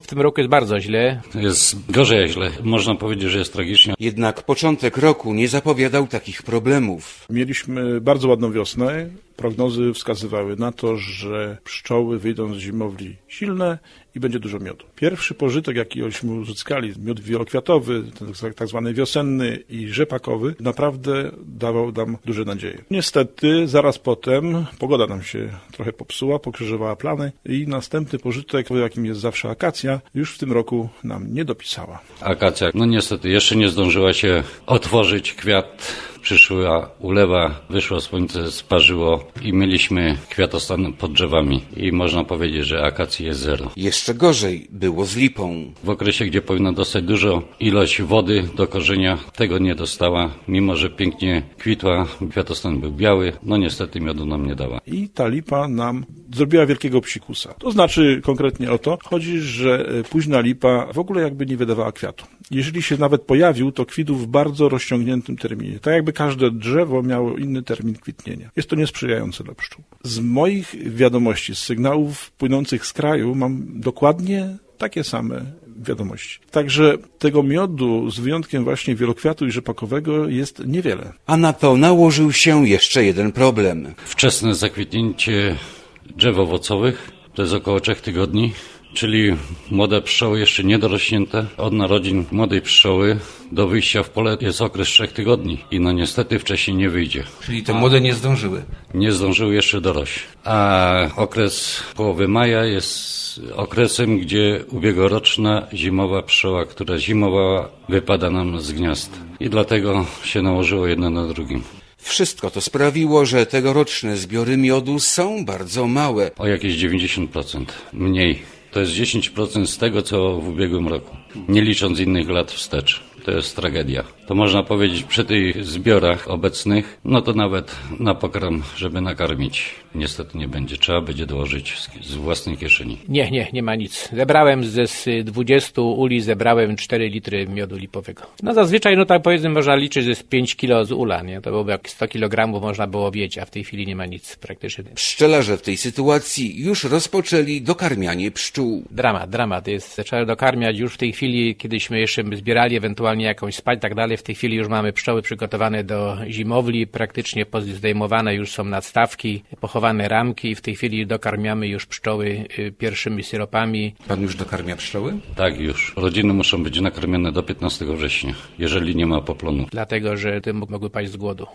tym roku jest bardzo źle. Jest gorzej jak źle. Można powiedzieć, że jest tragicznie. Jednak początek roku nie zapowiadał takich problemów. Mieliśmy bardzo ładną wiosnę. Prognozy wskazywały na to, że pszczoły wyjdą z zimowli silne i będzie dużo miodu. Pierwszy pożytek, jakiśmy uzyskali, miód wielokwiatowy, tak zwany wiosenny i rzepakowy, naprawdę dawał nam duże nadzieje. Niestety, zaraz potem pogoda nam się trochę popsuła, pokrzyżowała plany i następny pożytek, jakim jest zawsze akacja, już w tym roku nam nie dopisała. Akacja, niestety, jeszcze nie zdążyła się otworzyć, kwiat. Przyszła ulewa, wyszło słońce, sparzyło i mieliśmy kwiatostan pod drzewami. I można powiedzieć, że akacji jest zero. Jeszcze gorzej było z lipą. W okresie, gdzie powinna dostać dużo ilość wody do korzenia, tego nie dostała. Mimo że pięknie kwitła, kwiatostan był biały, niestety miodu nam nie dała. I ta lipa nam zrobiła wielkiego psikusa. To znaczy konkretnie o to, chodzi, że późna lipa w ogóle jakby nie wydawała kwiatu. Jeżeli się nawet pojawił, to kwitł w bardzo rozciągniętym terminie. Tak jakby każde drzewo miało inny termin kwitnienia. Jest to niesprzyjające dla pszczół. Z moich wiadomości, z sygnałów płynących z kraju mam dokładnie takie same wiadomości. Także tego miodu, z wyjątkiem właśnie wielokwiatu i rzepakowego, jest niewiele. A na to nałożył się jeszcze jeden problem. Wczesne zakwitnięcie drzew owocowych, to jest około 3 tygodni. Czyli młode pszczoły jeszcze niedorośnięte. Od narodzin młodej pszczoły do wyjścia w pole jest okres 3 tygodni i niestety wcześniej nie wyjdzie. Czyli te młode nie zdążyły? Nie zdążyły jeszcze dorość. A okres połowy maja jest okresem, gdzie ubiegłoroczna zimowa pszczoła, która zimowała, wypada nam z gniazd. I dlatego się nałożyło jedno na drugim. Wszystko to sprawiło, że tegoroczne zbiory miodu są bardzo małe. O jakieś 90% mniej. To jest 10% z tego, co w ubiegłym roku. Nie licząc innych lat wstecz. To jest tragedia. To można powiedzieć przy tych zbiorach obecnych, to nawet na pokarm, żeby nakarmić, niestety nie będzie. Trzeba będzie dołożyć z własnej kieszeni. Nie ma nic. Zebrałem z 20 uli, zebrałem 4 litry miodu lipowego. Zazwyczaj, tak powiedzmy, można liczyć, że jest 5 kilo z ula, nie? To byłoby jak 100 kilogramów można było mieć, a w tej chwili nie ma nic praktycznie. Pszczelarze w tej sytuacji już rozpoczęli dokarmianie pszczół. Dramat jest. Zaczęły dokarmiać już w tej chwili, kiedyśmy jeszcze zbierali ewentualnie jakąś spać i tak dalej. W tej chwili już mamy pszczoły przygotowane do zimowli, praktycznie zdejmowane już są nadstawki, pochowane ramki i w tej chwili dokarmiamy już pszczoły pierwszymi syropami. Pan już dokarmia pszczoły? Tak, już. Rodziny muszą być nakarmione do 15 września, jeżeli nie ma poplonów. Dlatego, że mogły paść z głodu.